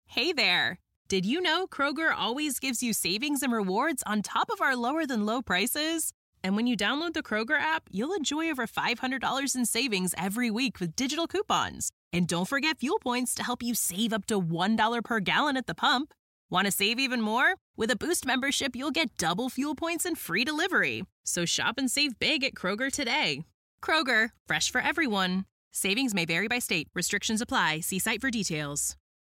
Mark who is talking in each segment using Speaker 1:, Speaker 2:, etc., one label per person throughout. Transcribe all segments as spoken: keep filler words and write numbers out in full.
Speaker 1: Hey there! Did you know Kroger always gives you savings and rewards on top of our lower-than-low prices? And when you download the Kroger app, you'll enjoy over five hundred dollars in savings every week with digital coupons. And don't forget fuel points to help you save up to one dollar per gallon at the pump. Want to save even more? With a Boost membership, you'll get double fuel points and free delivery. So shop and save big at Kroger today. Kroger, fresh for everyone. Savings may vary by state. Restrictions apply. See site for details.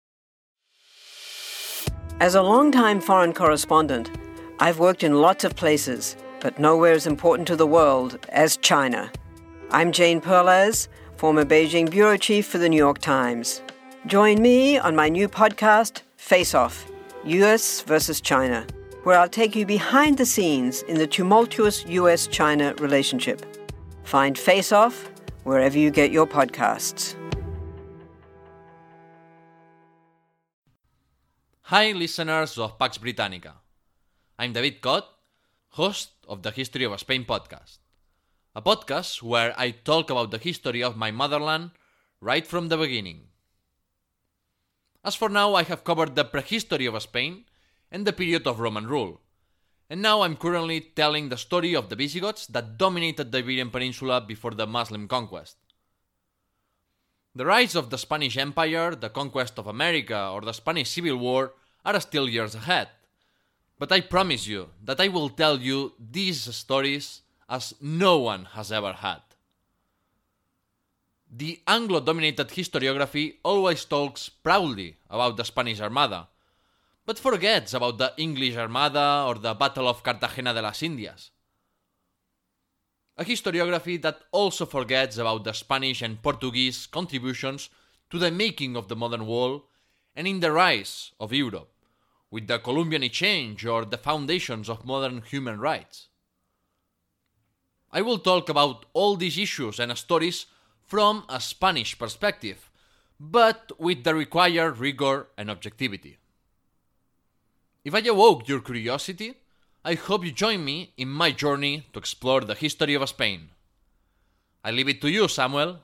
Speaker 2: As a longtime foreign correspondent, I've worked in lots of places, but nowhere as important to the world as China. I'm Jane Perlez, former Beijing bureau chief for the New York Times. Join me on my new podcast, Face Off, U S versus China, where I'll take you behind the scenes in the tumultuous U S China relationship. Find Face Off wherever you get your podcasts.
Speaker 3: Hi, listeners of Pax Britannica. I'm David Cott, host of the History of Spain podcast, a podcast where I talk about the history of my motherland right from the beginning. As for now, I have covered the prehistory of Spain and the period of Roman rule, and now I'm currently telling the story of the Visigoths that dominated the Iberian Peninsula before the Muslim conquest. The rise of the Spanish Empire, the conquest of America, or the Spanish Civil War are still years ahead. But I promise you that I will tell you these stories as no one has ever had. The Anglo-dominated historiography always talks proudly about the Spanish Armada, but forgets about the English Armada or the Battle of Cartagena de las Indias. A historiography that also forgets about the Spanish and Portuguese contributions to the making of the modern world and in the rise of Europe, with the Columbian Exchange or the foundations of modern human rights. I will talk about all these issues and stories from a Spanish perspective, but with the required rigor and objectivity. If I awoke your curiosity, I hope you join me in my journey to explore the history of Spain. I leave it to you, Samuel.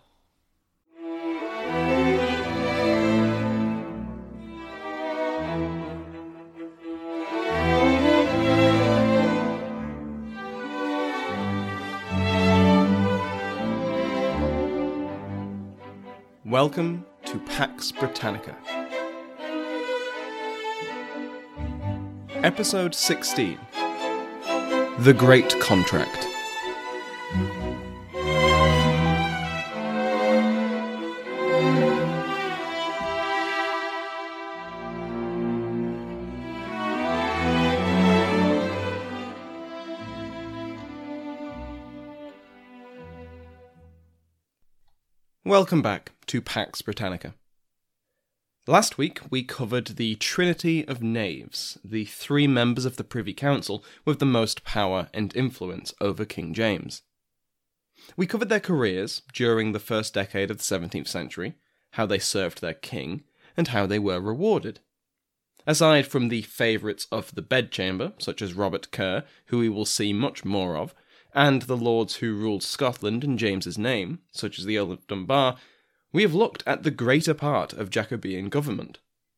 Speaker 4: Welcome to Pax Britannica. Episode sixteen. The Great Contract. Welcome back to Pax Britannica. Last week we covered the Trinity of Knaves, the three members of the Privy Council with the most power and influence over King James. We covered their careers during the first decade of the seventeenth century, how they served their king, and how they were rewarded. Aside from the favourites of the bedchamber, such as Robert Kerr, who we will see much more of, and the lords who ruled Scotland in James's name, such as the Earl of Dunbar, we have looked at the greater part of Jacobean government.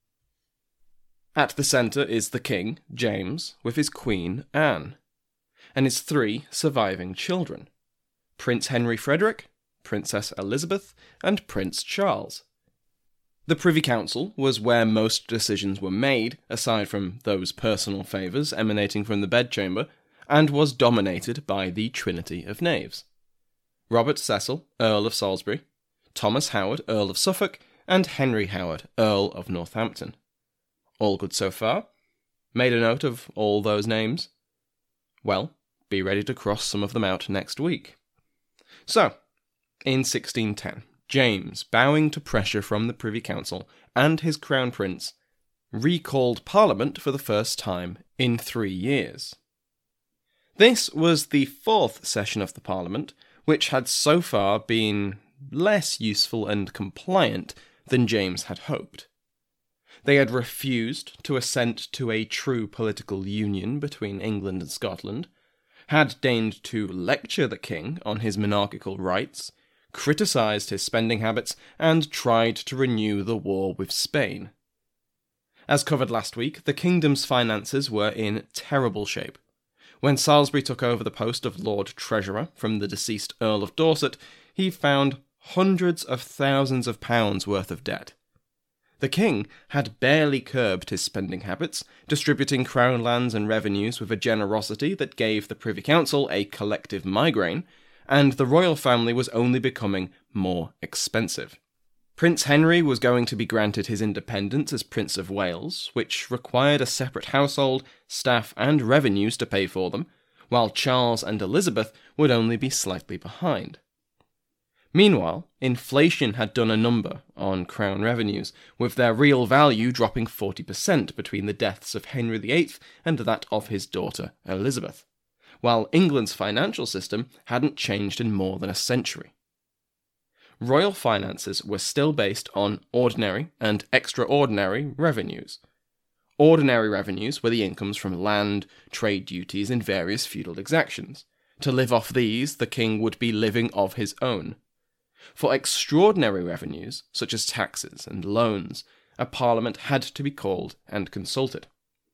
Speaker 4: At the centre is the king, James, with his queen, Anne, and his three surviving children, Prince Henry Frederick, Princess Elizabeth, and Prince Charles. The Privy Council was where most decisions were made, aside from those personal favours emanating from the bedchamber, and was dominated by the Trinity of Knaves. Robert Cecil, Earl of Salisbury, Thomas Howard, Earl of Suffolk, and Henry Howard, Earl of Northampton. All good so far? Made a note of all those names? Well, be ready to cross some of them out next week. So, in sixteen ten, James, bowing to pressure from the Privy Council and his Crown Prince, recalled Parliament for the first time in three years. This was the fourth session of the Parliament, which had so far been less useful and compliant than James had hoped. They had refused to assent to a true political union between England and Scotland, had deigned to lecture the king on his monarchical rights, criticised his spending habits, and tried to renew the war with Spain. As covered last week, the kingdom's finances were in terrible shape. When Salisbury took over the post of Lord Treasurer from the deceased Earl of Dorset, he found hundreds of thousands of pounds worth of debt. The king had barely curbed his spending habits, distributing crown lands and revenues with a generosity that gave the Privy Council a collective migraine, and the royal family was only becoming more expensive. Prince Henry was going to be granted his independence as Prince of Wales, which required a separate household, staff and revenues to pay for them, while Charles and Elizabeth would only be slightly behind. Meanwhile, inflation had done a number on crown revenues, with their real value dropping forty percent between the deaths of Henry the Eighth and that of his daughter Elizabeth, while England's financial system hadn't changed in more than a century. Royal finances were still based on ordinary and extraordinary revenues. Ordinary revenues were the incomes from land, trade duties, and various feudal exactions. To live off these, the king would be living of his own. For extraordinary revenues, such as taxes and loans, a parliament had to be called and consulted.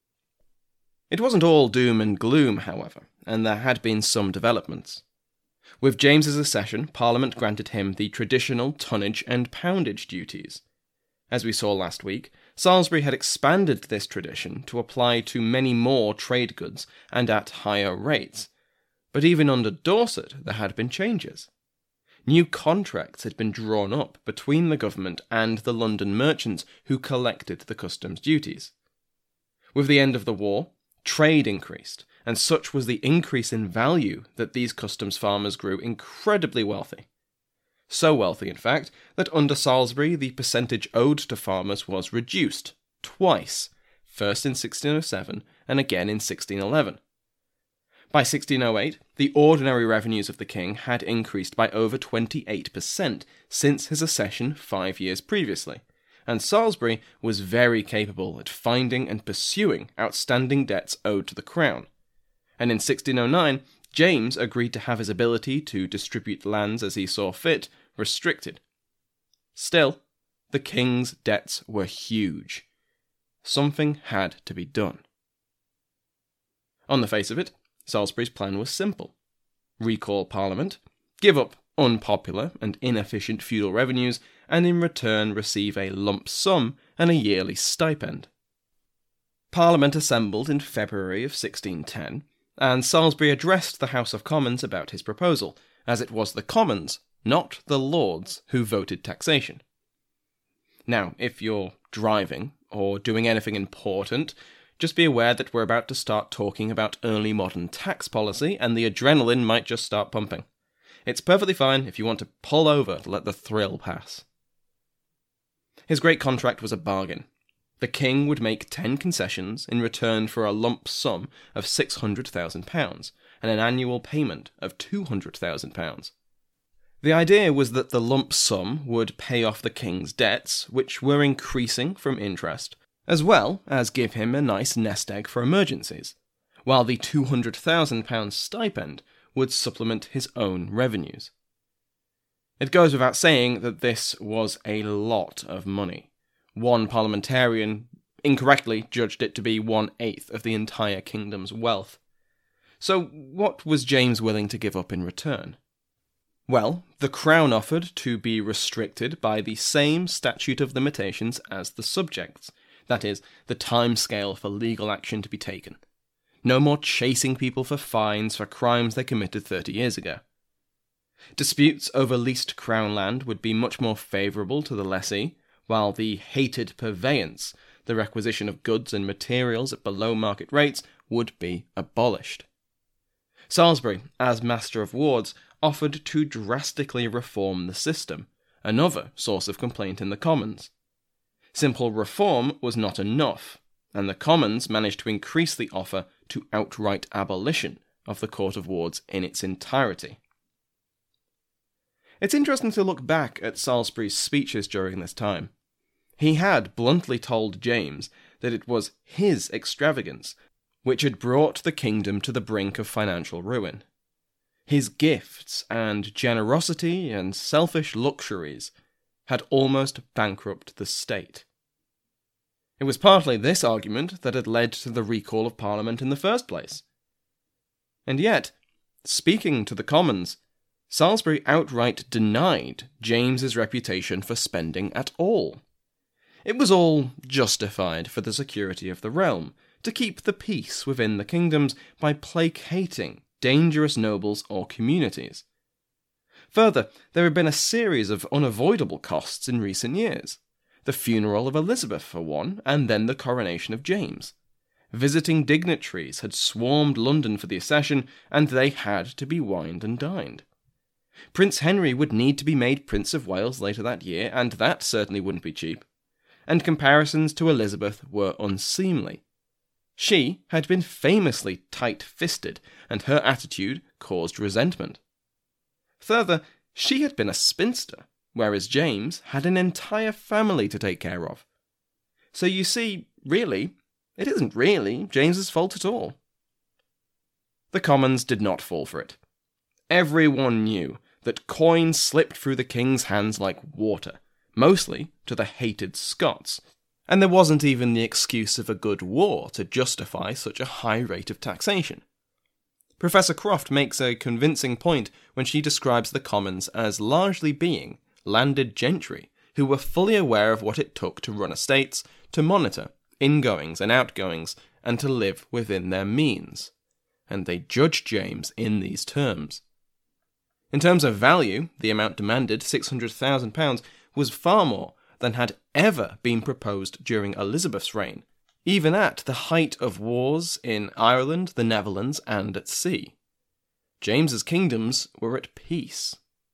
Speaker 4: It wasn't all doom and gloom, however, and there had been some developments. With James's accession, Parliament granted him the traditional tonnage and poundage duties. As we saw last week, Salisbury had expanded this tradition to apply to many more trade goods and at higher rates. But even under Dorset, there had been changes. New contracts had been drawn up between the government and the London merchants who collected the customs duties. With the end of the war, trade increased, and such was the increase in value that these customs farmers grew incredibly wealthy. So wealthy, in fact, that under Salisbury the percentage owed to farmers was reduced, twice, first in sixteen oh seven and again in sixteen eleven. By sixteen oh eight, the ordinary revenues of the king had increased by over twenty-eight percent since his accession five years previously, and Salisbury was very capable at finding and pursuing outstanding debts owed to the crown. And in sixteen oh nine, James agreed to have his ability to distribute lands as he saw fit restricted. Still, the king's debts were huge. Something had to be done. On the face of it, Salisbury's plan was simple. Recall Parliament, give up unpopular and inefficient feudal revenues, and in return receive a lump sum and a yearly stipend. Parliament assembled in February of sixteen ten, and Salisbury addressed the House of Commons about his proposal, as it was the Commons, not the Lords, who voted taxation. Now, if you're driving, or doing anything important, just be aware that we're about to start talking about early modern tax policy, and the adrenaline might just start pumping. It's perfectly fine if you want to pull over to let the thrill pass. His great contract was a bargain. The king would make ten concessions in return for a lump sum of six hundred thousand pounds, and an annual payment of two hundred thousand pounds. The idea was that the lump sum would pay off the king's debts, which were increasing from interest, as well as give him a nice nest egg for emergencies, while the two hundred thousand pounds stipend would supplement his own revenues. It goes without saying that this was a lot of money. One parliamentarian incorrectly judged it to be one-eighth of the entire kingdom's wealth. So what was James willing to give up in return? Well, the crown offered to be restricted by the same statute of limitations as the subjects, that is, the time scale for legal action to be taken. No more chasing people for fines for crimes they committed thirty years ago. Disputes over leased crown land would be much more favourable to the lessee, while the hated purveyance, the requisition of goods and materials at below market rates, would be abolished. Salisbury, as Master of Wards, offered to drastically reform the system, another source of complaint in the Commons. Simple reform was not enough, and the Commons managed to increase the offer to outright abolition of the Court of Wards in its entirety. It's interesting to look back at Salisbury's speeches during this time. He had bluntly told James that it was his extravagance which had brought the kingdom to the brink of financial ruin. His gifts and generosity and selfish luxuries had almost bankrupted the state. It was partly this argument that had led to the recall of Parliament in the first place. And yet, speaking to the Commons, Salisbury outright denied James's reputation for spending at all. It was all justified for the security of the realm, to keep the peace within the kingdoms by placating dangerous nobles or communities. Further, there had been a series of unavoidable costs in recent years. The funeral of Elizabeth, for one, and then the coronation of James. Visiting dignitaries had swarmed London for the accession, and they had to be wined and dined. Prince Henry would need to be made Prince of Wales later that year, and that certainly wouldn't be cheap. And comparisons to Elizabeth were unseemly. She had been famously tight-fisted, and her attitude caused resentment. Further, she had been a spinster, whereas James had an entire family to take care of. So you see, really, it isn't really James's fault at all. The Commons did not fall for it. Everyone knew that coin slipped through the king's hands like water, mostly to the hated Scots, and there wasn't even the excuse of a good war to justify such a high rate of taxation. Professor Croft makes a convincing point when she describes the Commons as largely being landed gentry who were fully aware of what it took to run estates, to monitor ingoings and outgoings, and to live within their means, and they judged James in these terms. In terms of value, the amount demanded, six hundred thousand pounds, was far more than had ever been proposed during Elizabeth's reign, even at the height of wars in Ireland, the Netherlands, and at sea. James's kingdoms were at peace.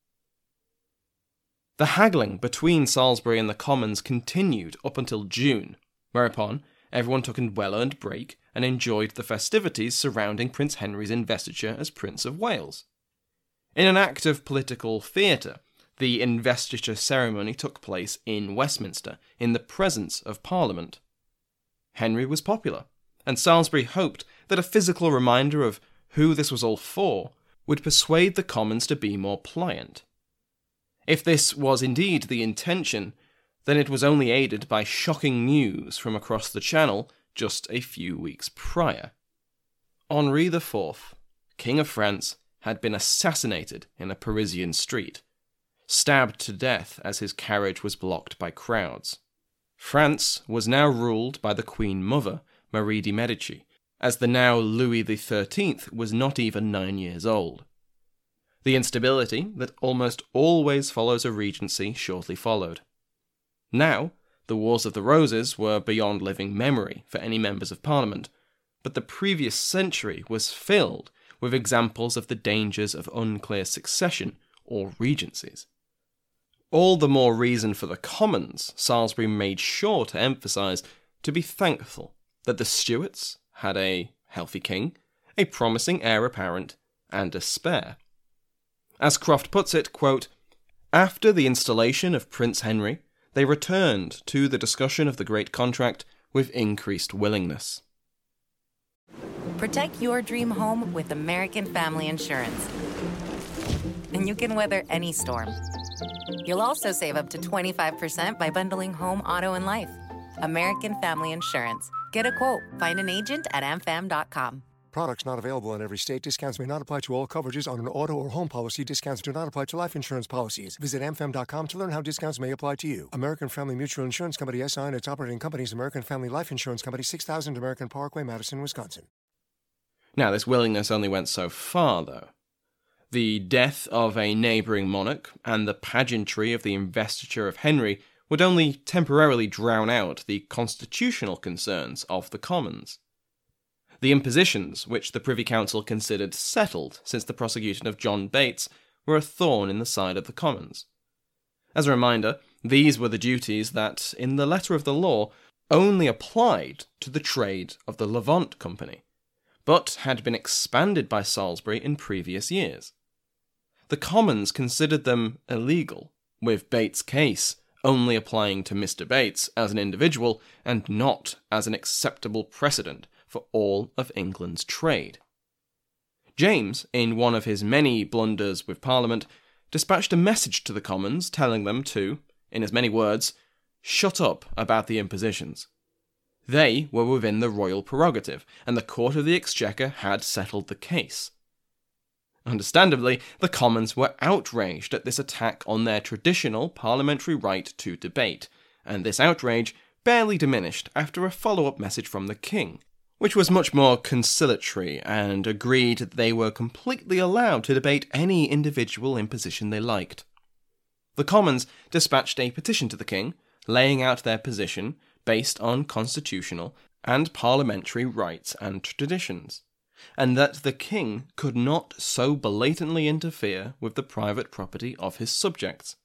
Speaker 4: The haggling between Salisbury and the Commons continued up until June, whereupon everyone took a well-earned break and enjoyed the festivities surrounding Prince Henry's investiture as Prince of Wales. In an act of political theatre, the investiture ceremony took place in Westminster, in the presence of Parliament. Henry was popular, and Salisbury hoped that a physical reminder of who this was all for would persuade the Commons to be more pliant. If this was indeed the intention, then it was only aided by shocking news from across the Channel just a few weeks prior. Henri the Fourth, King of France, had been assassinated in a Parisian street, stabbed to death as his carriage was blocked by crowds. France was now ruled by the Queen Mother, Marie de Medici, as the now Louis the Thirteenth was not even nine years old. The instability that almost always follows a regency shortly followed. Now, the Wars of the Roses were beyond living memory for any members of Parliament, but the previous century was filled with examples of the dangers of unclear succession or regencies. All the more reason for the Commons, Salisbury made sure to emphasise, to be thankful that the Stuarts had a healthy king, a promising heir apparent, and a spare. As Croft puts it, quote, "After the installation of Prince Henry, they returned to the discussion of the Great Contract with increased willingness."
Speaker 5: Protect your dream home with American Family Insurance. And you can weather any storm. You'll also save up to twenty-five percent by bundling home, auto, and life. American Family Insurance. Get a quote. Find an agent at a m fam dot com.
Speaker 6: Products not available in every state. Discounts may not apply to all coverages on an auto or home policy. Discounts do not apply to life insurance policies. Visit a m fam dot com to learn how discounts may apply to you. American Family Mutual Insurance Company, S I and its operating companies, American Family Life Insurance Company, six thousand American Parkway, Madison, Wisconsin.
Speaker 4: Now, this willingness only went so far, though. The death of a neighbouring monarch and the pageantry of the investiture of Henry would only temporarily drown out the constitutional concerns of the Commons. The impositions, which the Privy Council considered settled since the prosecution of John Bates, were a thorn in the side of the Commons. As a reminder, these were the duties that, in the letter of the law, only applied to the trade of the Levant Company, but had been expanded by Salisbury in previous years. The Commons considered them illegal, with Bates' case only applying to Mister Bates as an individual and not as an acceptable precedent for all of England's trade. James, in one of his many blunders with Parliament, dispatched a message to the Commons telling them to, in as many words, shut up about the impositions. They were within the royal prerogative, and the Court of the Exchequer had settled the case. Understandably, the Commons were outraged at this attack on their traditional parliamentary right to debate, and this outrage barely diminished after a follow-up message from the King, which was much more conciliatory and agreed that they were completely allowed to debate any individual imposition they liked. The Commons dispatched a petition to the King, laying out their position based on constitutional and parliamentary rights and traditions, and that the King could not so blatantly interfere with the private property of his subjects.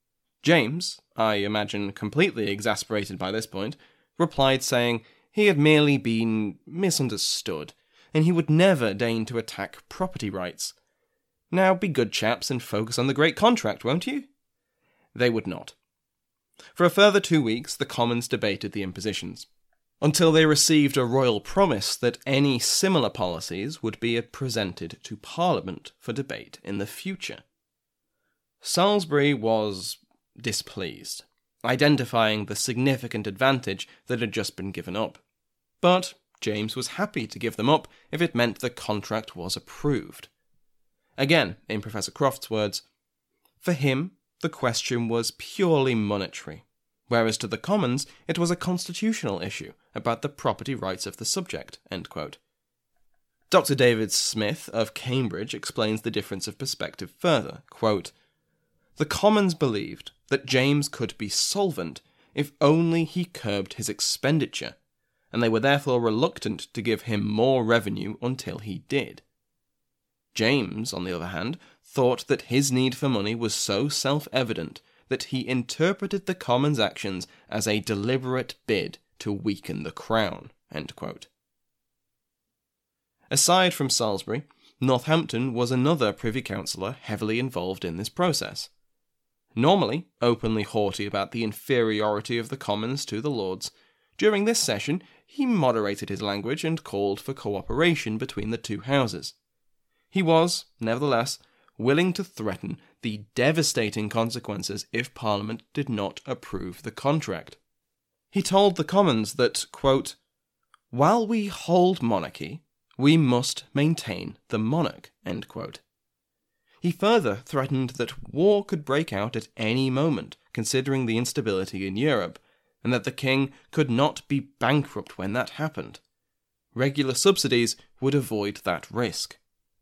Speaker 4: James, I imagine completely exasperated by this point, replied saying he had merely been misunderstood, and he would never deign to attack property rights. Now be good chaps and focus on the Great Contract, won't you? They would not. For a further two weeks, the Commons debated the impositions, until they received a royal promise that any similar policies would be presented to Parliament for debate in the future. Salisbury was displeased, identifying the significant advantage that had just been given up. But James was happy to give them up if it meant the contract was approved. Again, in Professor Croft's words, for him, the question was purely monetary, whereas to the Commons it was a constitutional issue about the property rights of the subject. End quote. Doctor David Smith of Cambridge explains the difference of perspective further. Quote, the Commons believed that James could be solvent if only he curbed his expenditure, and they were therefore reluctant to give him more revenue until he did. James, on the other hand, thought that his need for money was so self-evident that he interpreted the Commons' actions as a deliberate bid to weaken the Crown. End quote. Aside from Salisbury, Northampton was another Privy Councillor heavily involved in this process. Normally openly haughty about the inferiority of the Commons to the Lords, during this session he moderated his language and called for cooperation between the two houses. He was, nevertheless, willing to threaten the devastating consequences if Parliament did not approve the contract. He told the Commons that, quote, while we hold monarchy, we must maintain the monarch. End quote. He further threatened that war could break out at any moment, considering the instability in Europe, and that the king could not be bankrupt when that happened. Regular subsidies would avoid that risk.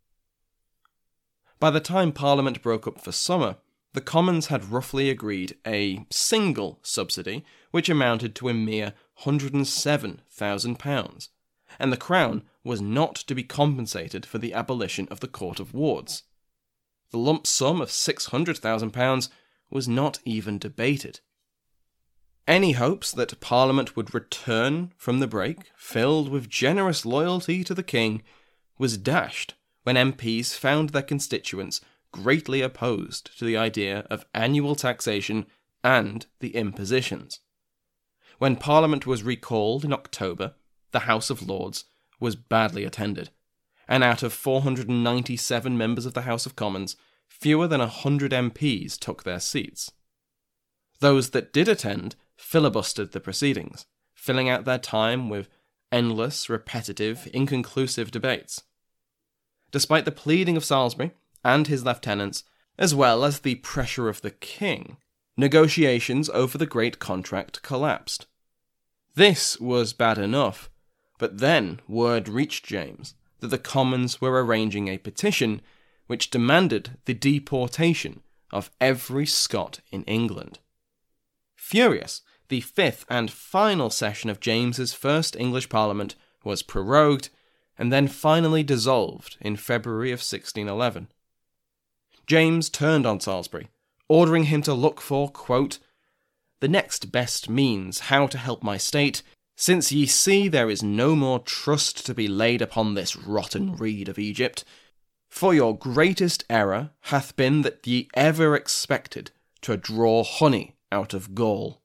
Speaker 4: By the time Parliament broke up for summer, the Commons had roughly agreed a single subsidy, which amounted to a mere one hundred seven thousand pounds, and the Crown was not to be compensated for the abolition of the Court of Wards. The lump sum of six hundred thousand pounds was not even debated. Any hopes that Parliament would return from the break, filled with generous loyalty to the King, was dashed when M Ps found their constituents greatly opposed to the idea of annual taxation and the impositions. When Parliament was recalled in October, the House of Lords was badly attended, and out of four hundred ninety-seven members of the House of Commons, fewer than one hundred M Ps took their seats. Those that did attend filibustered the proceedings, filling out their time with endless, repetitive, inconclusive debates. Despite the pleading of Salisbury and his lieutenants, as well as the pressure of the king, negotiations over the Great Contract collapsed. This was bad enough, but then word reached James that the Commons were arranging a petition which demanded the deportation of every Scot in England. Furious, the fifth and final session of James's first English Parliament was prorogued and then finally dissolved in February of sixteen eleven. James turned on Salisbury, ordering him to look for, quote, the next best means how to help my state, since ye see there is no more trust to be laid upon this rotten reed of Egypt. For your greatest error hath been that ye ever expected to draw honey out of gall.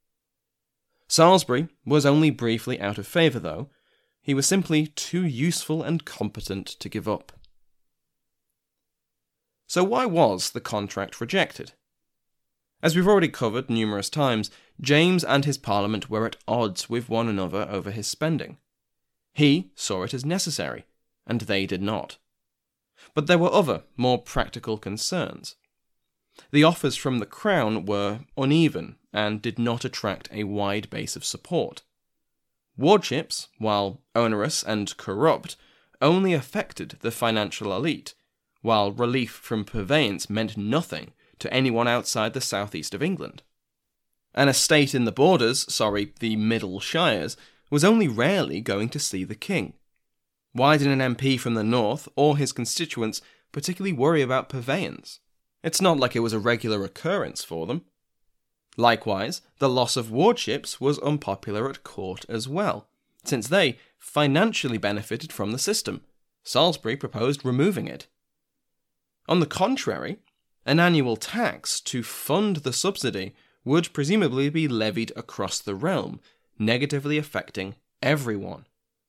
Speaker 4: Salisbury was only briefly out of favour, though. He was simply too useful and competent to give up. So why was the contract rejected? As we've already covered numerous times, James and his Parliament were at odds with one another over his spending. He saw it as necessary, and they did not. But there were other, more practical concerns. The offers from the Crown were uneven and did not attract a wide base of support. Wardships, while onerous and corrupt, only affected the financial elite, while relief from purveyance meant nothing to anyone outside the southeast of England. An estate in the borders, sorry, the Middle Shires, was only rarely going to see the king. Why did an M P from the north, or his constituents, particularly worry about purveyance? It's not like it was a regular occurrence for them. Likewise, the loss of wardships was unpopular at court as well, since they financially benefited from the system. Salisbury proposed removing it. On the contrary, an annual tax to fund the subsidy would presumably be levied across the realm, negatively affecting everyone.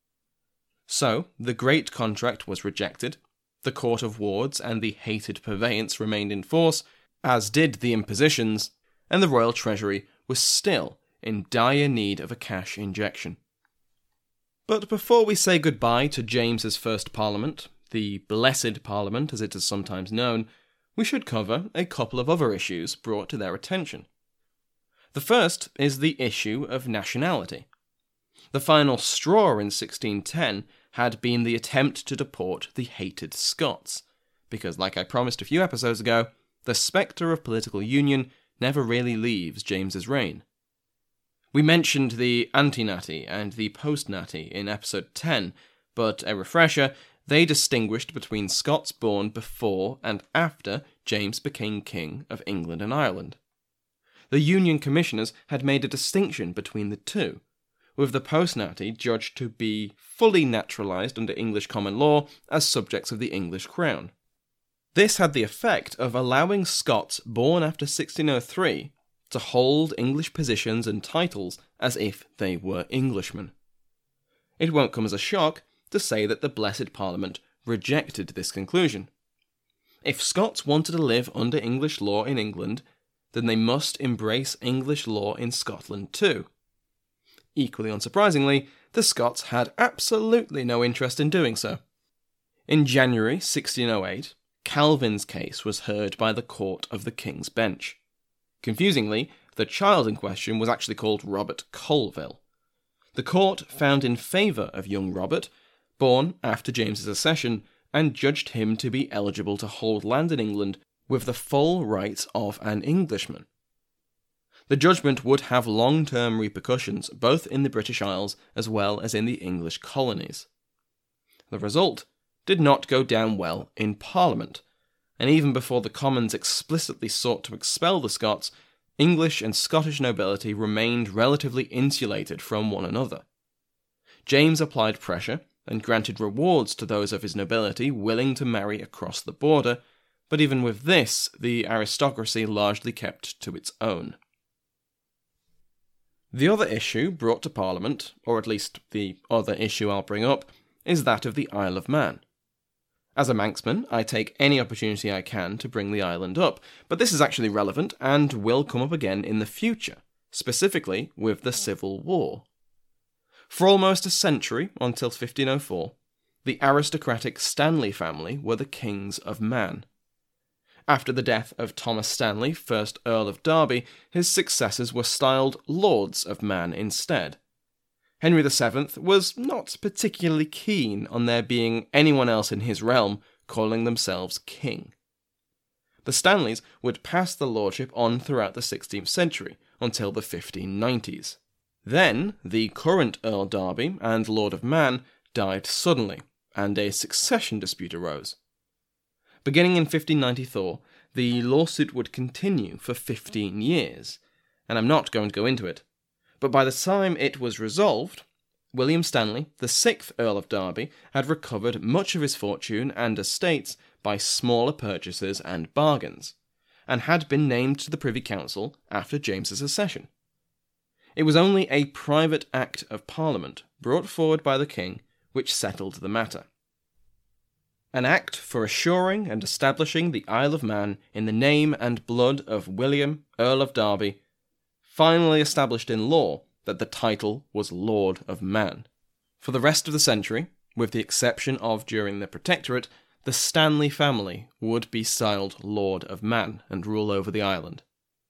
Speaker 4: So, the Great Contract was rejected, the Court of Wards and the hated purveyance remained in force, as did the impositions, and the royal treasury was still in dire need of a cash injection. But before we say goodbye to James's first Parliament, the Blessed Parliament as it is sometimes known, we should cover a couple of other issues brought to their attention. The first is the issue of nationality. The final straw in sixteen ten had been the attempt to deport the hated Scots, because, like I promised a few episodes ago, the spectre of political union never really leaves James's reign. We mentioned the ante-natty and the post-natty in episode ten, but a refresher, they distinguished between Scots born before and after James became King of England and Ireland. The Union Commissioners had made a distinction between the two, with the post-natty judged to be fully naturalised under English common law as subjects of the English crown. This had the effect of allowing Scots born after sixteen oh three to hold English positions and titles as if they were Englishmen. It won't come as a shock to say that the Blessed Parliament rejected this conclusion. If Scots wanted to live under English law in England, then they must embrace English law in Scotland too. Equally unsurprisingly, the Scots had absolutely no interest in doing so. In January sixteen oh eight, Calvin's case was heard by the Court of the King's Bench. Confusingly, the child in question was actually called Robert Colville. The court found in favour of young Robert, born after James's accession, and judged him to be eligible to hold land in England with the full rights of an Englishman. The judgment would have long-term repercussions both in the British Isles as well as in the English colonies. The result did not go down well in Parliament, and even before the Commons explicitly sought to expel the Scots, English and Scottish nobility remained relatively insulated from one another. James applied pressure and granted rewards to those of his nobility willing to marry across the border, but even with this, the aristocracy largely kept to its own. The other issue brought to Parliament, or at least the other issue I'll bring up, is that of the Isle of Man. As a Manxman, I take any opportunity I can to bring the island up, but this is actually relevant and will come up again in the future, specifically with the Civil War. For almost a century, until fifteen oh four, the aristocratic Stanley family were the kings of Man. After the death of Thomas Stanley, first Earl of Derby, his successors were styled Lords of Man instead. Henry the Seventh was not particularly keen on there being anyone else in his realm calling themselves king. The Stanleys would pass the lordship on throughout the sixteenth century, until the fifteen nineties. Then, the current Earl Derby and Lord of Man died suddenly, and a succession dispute arose. Beginning in fifteen ninety-four, the lawsuit would continue for fifteen years, and I'm not going to go into it. But by the time it was resolved, William Stanley, the sixth Earl of Derby, had recovered much of his fortune and estates by smaller purchases and bargains, and had been named to the Privy Council after James's accession. It was only a private Act of Parliament, brought forward by the King, which settled the matter. An act for assuring and establishing the Isle of Man in the name and blood of William, Earl of Derby, finally established in law that the title was Lord of Man. For the rest of the century, with the exception of during the Protectorate, the Stanley family would be styled Lord of Man and rule over the island.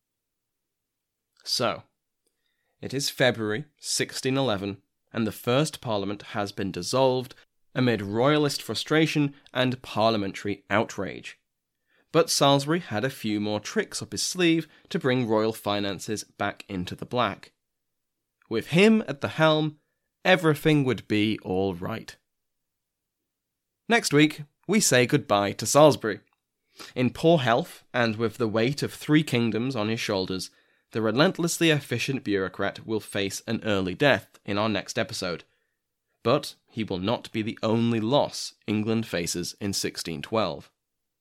Speaker 4: So, it is February sixteen eleven, and the First Parliament has been dissolved amid royalist frustration and parliamentary outrage. But Salisbury had a few more tricks up his sleeve to bring royal finances back into the black. With him at the helm, everything would be all right. Next week, we say goodbye to Salisbury. In poor health, and with the weight of three kingdoms on his shoulders, the relentlessly efficient bureaucrat will face an early death in our next episode. But he will not be the only loss England faces in sixteen twelve.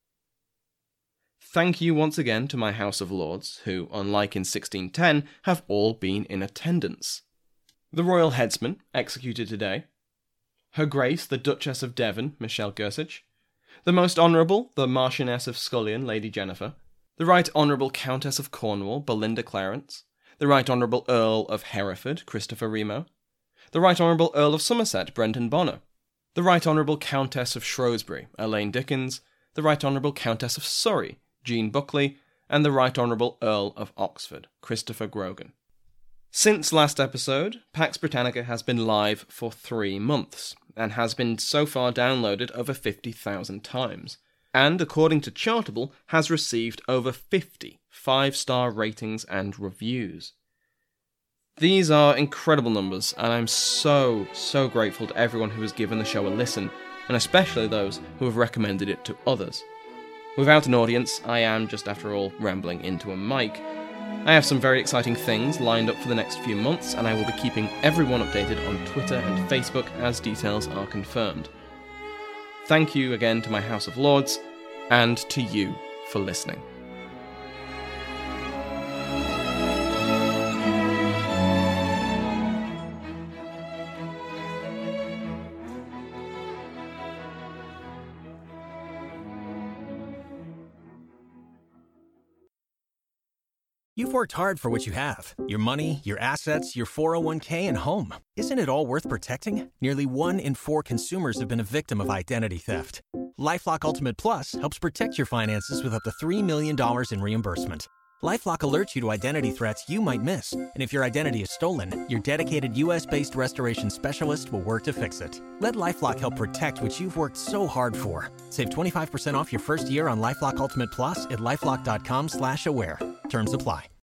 Speaker 4: Thank you once again to my House of Lords, who, unlike in sixteen ten, have all been in attendance. The Royal Headsman, executed today. Her Grace, the Duchess of Devon, Michelle Gersich. The Most Honourable, the Marchioness of Scullion, Lady Jennifer. The Right Honourable Countess of Cornwall, Belinda Clarence. The Right Honourable Earl of Hereford, Christopher Remo. The Right Honourable Earl of Somerset, Brendan Bonner. The Right Honourable Countess of Shrewsbury, Elaine Dickens. The Right Honourable Countess of Surrey, Jean Buckley. And the Right Honourable Earl of Oxford, Christopher Grogan. Since last episode, Pax Britannica has been live for three months, and has been so far downloaded over fifty thousand times, and according to Chartable, has received over fifty five-star ratings and reviews. These are incredible numbers, and I'm so, so grateful to everyone who has given the show a listen, and especially those who have recommended it to others. Without an audience, I am, just after all, rambling into a mic. I have some very exciting things lined up for the next few months, and I will be keeping everyone updated on Twitter and Facebook as details are confirmed. Thank you again to my House of Lords, and to you for listening.
Speaker 7: You've worked hard for what you have. Your money, your assets, your four oh one k, and home. Isn't it all worth protecting? Nearly one in four consumers have been a victim of identity theft. LifeLock Ultimate Plus helps protect your finances with up to three million dollars in reimbursement. LifeLock alerts you to identity threats you might miss. And if your identity is stolen, your dedicated U S-based restoration specialist will work to fix it. Let LifeLock help protect what you've worked so hard for. Save twenty-five percent off your first year on LifeLock Ultimate Plus at LifeLock.com slash aware. Terms apply.